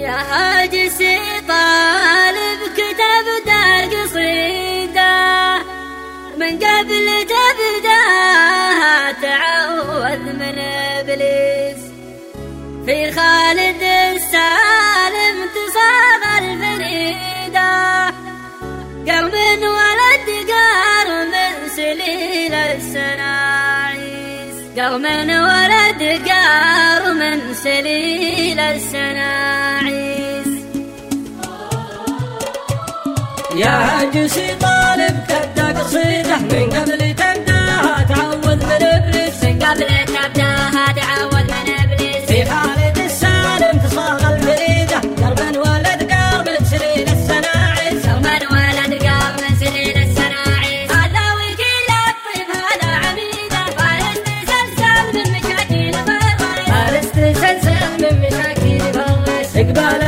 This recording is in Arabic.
يا هاجس طالب كتب دار قصيدة من قبل تبداها تعوذ من إبليس. في خالد السالم تصاغ الفريدة قوم ولد قار من سليل السناعيس. قوم ولد قار من سليل السناعيس. يا هاجسي طالب تبدا قصيدة من قبل تبداها تعوذ من إبليس. من قبل تبداها تعوذ من إبليس. في خالد السالم تصاغ الفريدة قرب ولد قار من سليل السناعيس. قوم ولد قار من سليل السناعيس. هذا وكيل الطيب هذا عميده فارس تسلسل من مشاكل الغيظ. فارس تسلسل من مشاكل الغيظ. اقبال